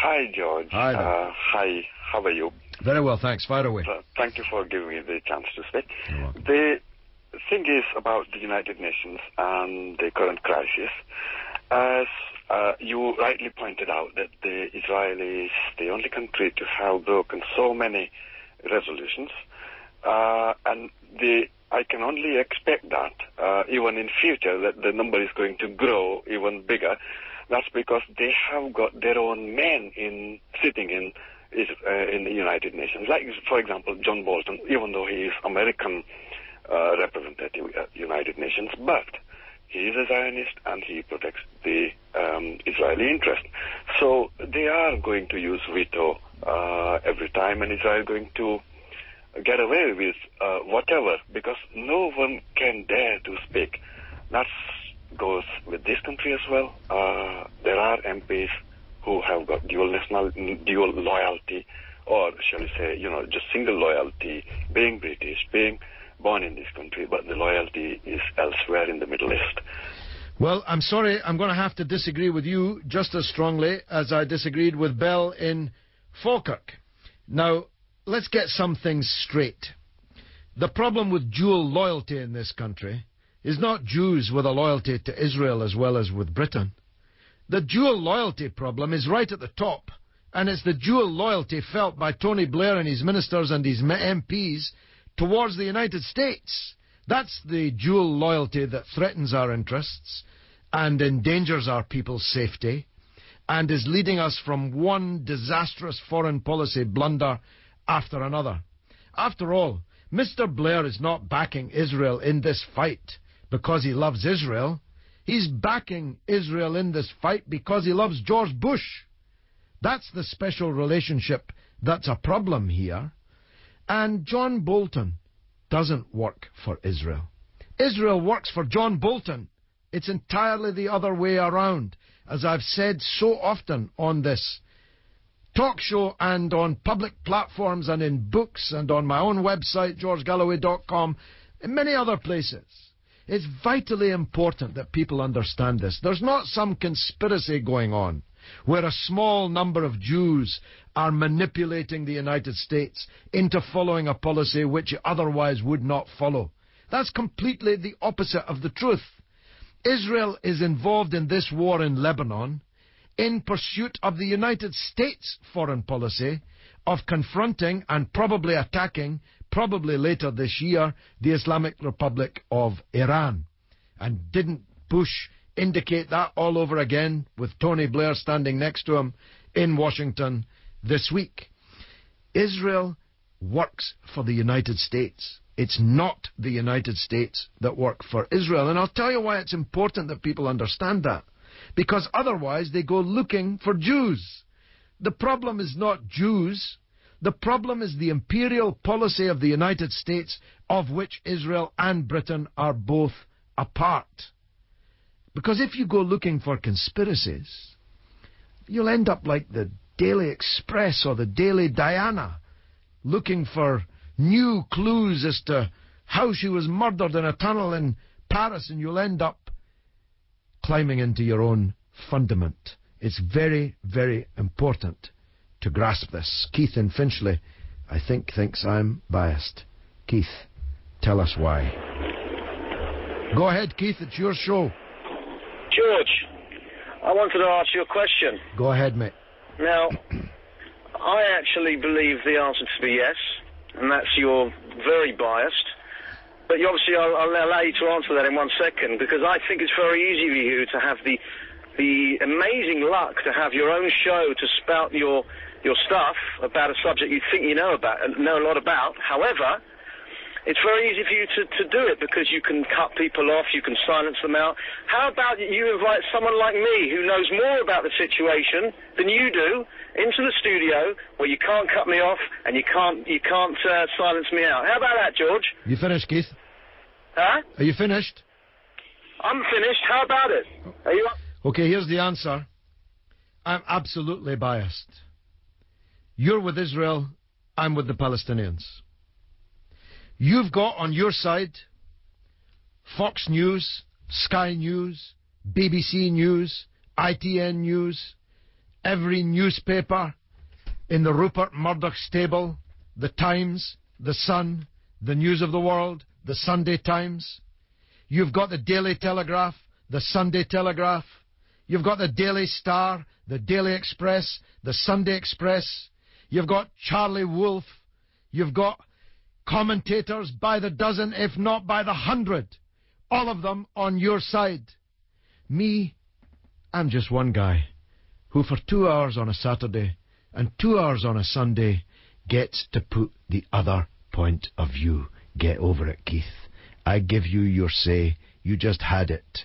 Hi, George. Hi there. Hi, how are you? Very well, thanks. Fire away. Thank you for giving me the chance to speak. You're welcome. The thing is about the United Nations and the current crisis. As you rightly pointed out, that Israel is the only country to have broken so many resolutions, and I can only expect that even in future that the number is going to grow even bigger. That's because they have got their own men sitting in the United Nations. Like, for example, John Bolton, even though he is American representative at United Nations, but he is a Zionist and he protects the Israeli interest. So they are going to use veto every time, and Israel is going to get away with whatever, because no one can dare to speak. That goes with this country as well. There are MPs who have got dual loyalty, or shall we say, just single loyalty, being British, being born in this country, but the loyalty is elsewhere in the Middle East. Well, I'm sorry, I'm going to have to disagree with you just as strongly as I disagreed with Bell in Falkirk. Now, let's get some things straight. The problem with dual loyalty in this country is not Jews with a loyalty to Israel as well as with Britain. The dual loyalty problem is right at the top, and it's the dual loyalty felt by Tony Blair and his ministers and his MPs towards the United States. That's the dual loyalty that threatens our interests and endangers our people's safety and is leading us from one disastrous foreign policy blunder after another. After all, Mr. Blair is not backing Israel in this fight because he loves Israel. He's backing Israel in this fight because he loves George Bush. That's the special relationship that's a problem here. And John Bolton doesn't work for Israel. Israel works for John Bolton. It's entirely the other way around, as I've said so often on this talk show and on public platforms and in books and on my own website, georgegalloway.com, and many other places. It's vitally important that people understand this. There's not some conspiracy going on where a small number of Jews are manipulating the United States into following a policy which it otherwise would not follow. That's completely the opposite of the truth. Israel is involved in this war in Lebanon in pursuit of the United States foreign policy of confronting and probably attacking, probably later this year, the Islamic Republic of Iran. And didn't Bush indicate that all over again with Tony Blair standing next to him in Washington this week? Israel works for the United States. It's not the United States that work for Israel. And I'll tell you why it's important that people understand that. Because otherwise they go looking for Jews. The problem is not Jews. The problem is the imperial policy of the United States, of which Israel and Britain are both a part. Because if you go looking for conspiracies, you'll end up like the Daily Express or the Daily Diana, looking for new clues as to how she was murdered in a tunnel in Paris, and you'll end up climbing into your own fundament. It's very, very important to grasp this. Keith in Finchley, I think, thinks I'm biased. Keith, tell us why. Go ahead, Keith, it's your show. George, I wanted to ask you a question. Go ahead, mate. Now, I actually believe the answer to be yes, and that's you're very biased. But obviously, I'll allow you to answer that in 1 second, because I think it's very easy for you to have the amazing luck to have your own show to spout your stuff about a subject you think you know a lot about. However, it's very easy for you to do it because you can cut people off, you can silence them out. How about you invite someone like me who knows more about the situation than you do into the studio where you can't cut me off and you can't silence me out? How about that, George? You finished, Keith? Huh? Are you finished? I'm finished. How about it? Are you up? Okay, here's the answer. I'm absolutely biased. You're with Israel, I'm with the Palestinians. You've got on your side Fox News, Sky News, BBC News, ITN News, every newspaper in the Rupert Murdoch stable, the Times, the Sun, the News of the World, the Sunday Times. You've got the Daily Telegraph, the Sunday Telegraph. You've got the Daily Star, the Daily Express, the Sunday Express. You've got Charlie Wolfe. You've got commentators by the dozen, if not by the 100. All of them on your side. Me, I'm just one guy who for 2 hours on a Saturday and 2 hours on a Sunday gets to put the other point of view. Get over it, Keith. I give you your say. You just had it.